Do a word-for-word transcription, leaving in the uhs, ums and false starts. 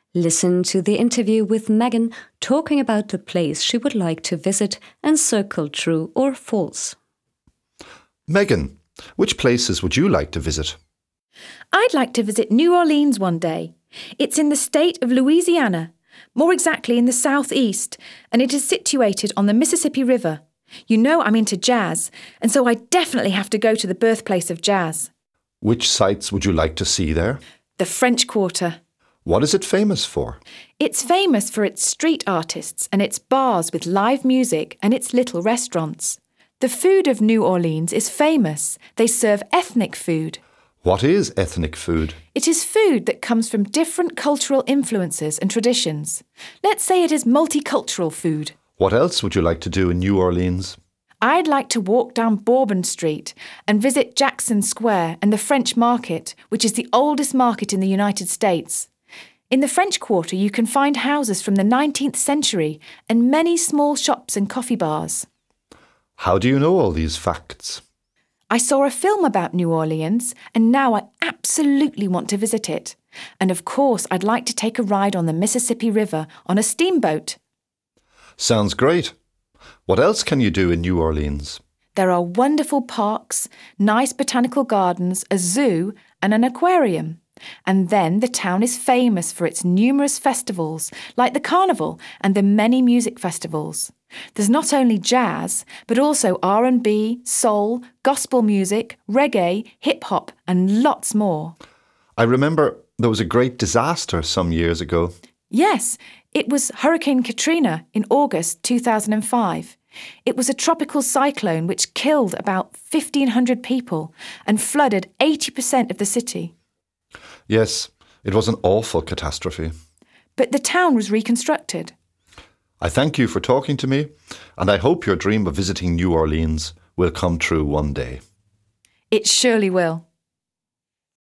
Listen to the interview with Megan talking about the place she would like to visit and circle true or false. Megan, which places would you like to visit? I'd like to visit New Orleans one day. It's in the state of Louisiana, more exactly in the southeast, and it is situated on the Mississippi River. You know I'm into jazz, and so I definitely have to go to the birthplace of jazz. Which sights would you like to see there? The French Quarter. What is it famous for? It's famous for its street artists and its bars with live music and its little restaurants. The food of New Orleans is famous. They serve ethnic food. What is ethnic food? It is food that comes from different cultural influences and traditions. Let's say it is multicultural food. What else would you like to do in New Orleans? I'd like to walk down Bourbon Street and visit Jackson Square and the French Market, which is the oldest market in the United States. In the French Quarter, you can find houses from the nineteenth century and many small shops and coffee bars. How do you know all these facts? I saw a film about New Orleans, and now I absolutely want to visit it. And of course, I'd like to take a ride on the Mississippi River on a steamboat. Sounds great. What else can you do in New Orleans? There are wonderful parks, nice botanical gardens, a zoo, and an aquarium. And then the town is famous for its numerous festivals, like the Carnival and the many music festivals. There's not only jazz, but also R and B, soul, gospel music, reggae, hip-hop, and lots more. I remember there was a great disaster some years ago. Yes, it was Hurricane Katrina in August two thousand five. It was a tropical cyclone which killed about fifteen hundred people and flooded eighty percent of the city. Yes, it was an awful catastrophe. But the town was reconstructed. I thank you for talking to me, and I hope your dream of visiting New Orleans will come true one day. It surely will.